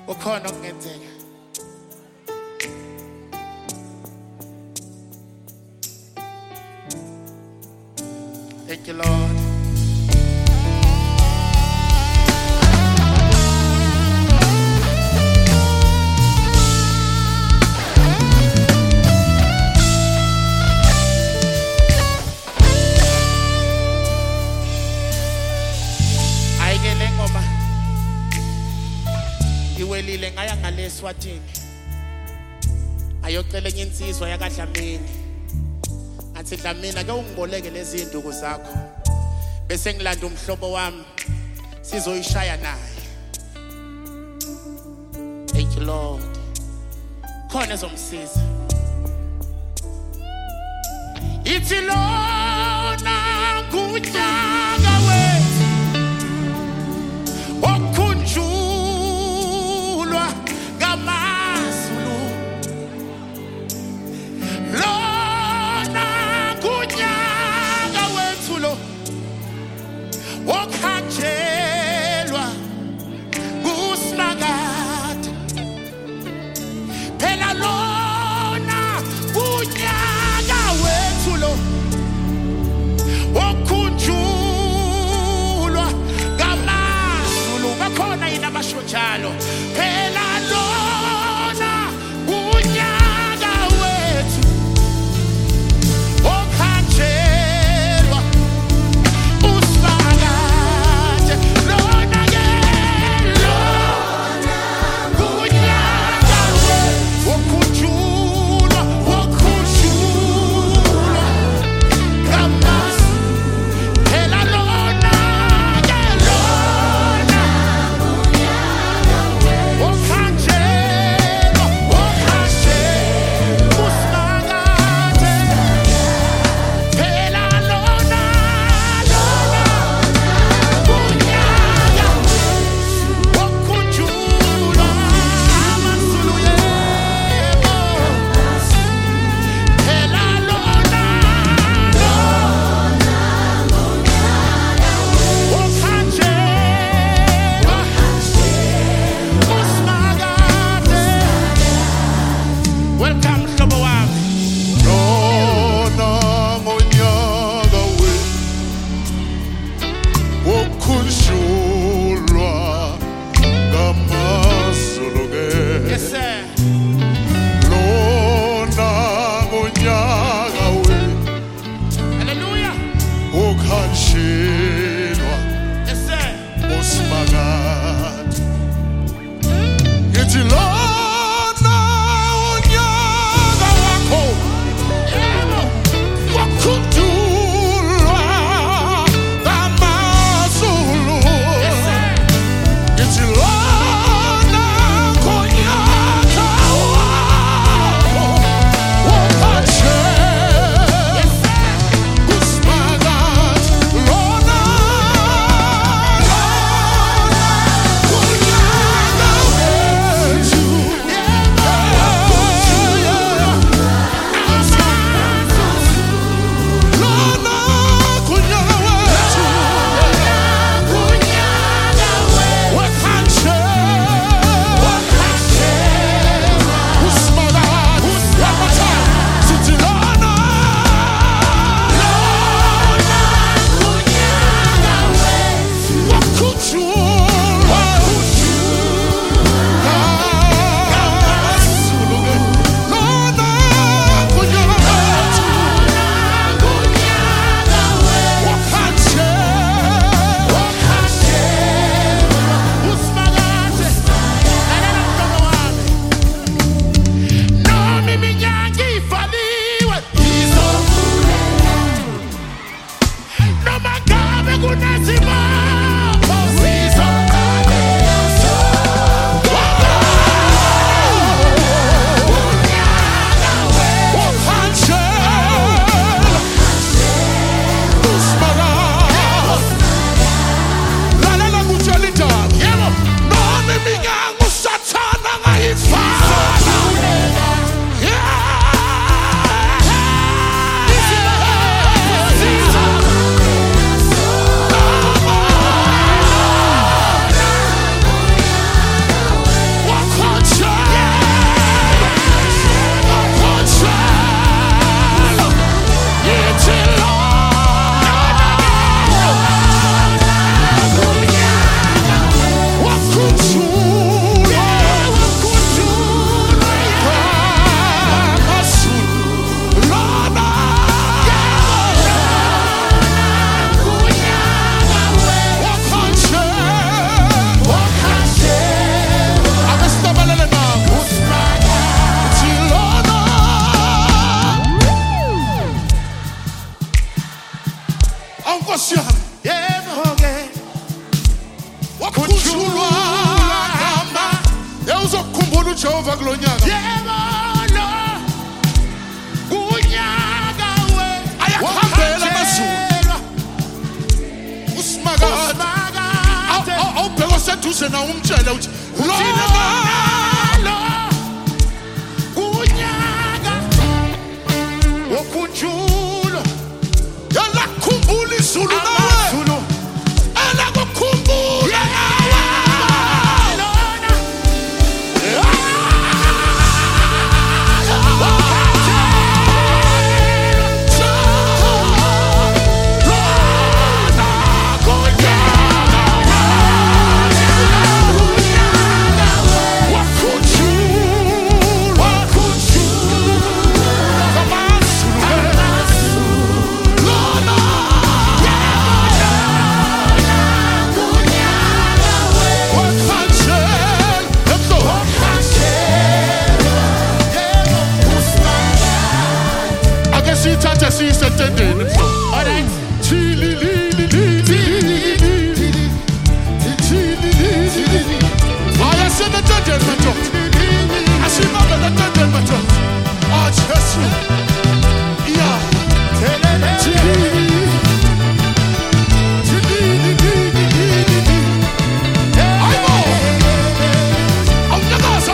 ukhona okungenzeka. Thank you, Lord. Ayike ngoma iwelile ngaya ngale Eswatini ayocela enye insizwa yakaDlamini athi Dlamini ake ungiboleke lezi induku zakho bese ngilanda umhlobo wami sizoyishaya naye. Thank you, Lord. Khona ezomsiza. Ithi lona kunyaka wethu okhunjulwa ngamazulu. Lona kunyaka wethu lo okhanjelwa kuSmakade. Phela lona kunyaka wethu lo okhunjulwa ngamazulu. Bakhona yini abasho njalo? Phela lona kunyaka wethu okhanjelwa uSmakade. Lona ke lona kunyaka wethu okhunjulwa ngamazulu. Phela lona ke lona okhanjelwa uSmakade. Phela lona kunyaka okhunjulwa amazulu yebo. Phela lona okhanjelwa uSmakade. Welcome mhlobo wami. Lona ngonyaka wokukhunjulwa ngamazulu ke. Yes sir. Lona ngonyaka Hallelujah. wokhanjelwa Yes sir. uSmakade. Ngithi lona unyaka wakho Yebo. wokukhunjulwa ngamazulu. Yes sir. Ngithi lona ngonyaka wakho wokhanjelwa Yes sir. uSmakade. Lona yebo-ke wakhutshulwa ngama uzokukhumbula uJehova kulo nyaka yebo lo kunyaka ayakhambela amazulu uSimakade awubheka oseduze nawo umtshele uthi lona lo kunyaka wokhutshulwa yalakhumbula izulu nawe amazulu alakukhumbula sithathe siyisetendeni alright ayasenetendeni madoda asimambeletendeni madoda Jesu ya aybo awunyakaza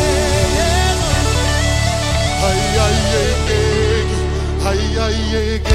ay, ay, ay, ay.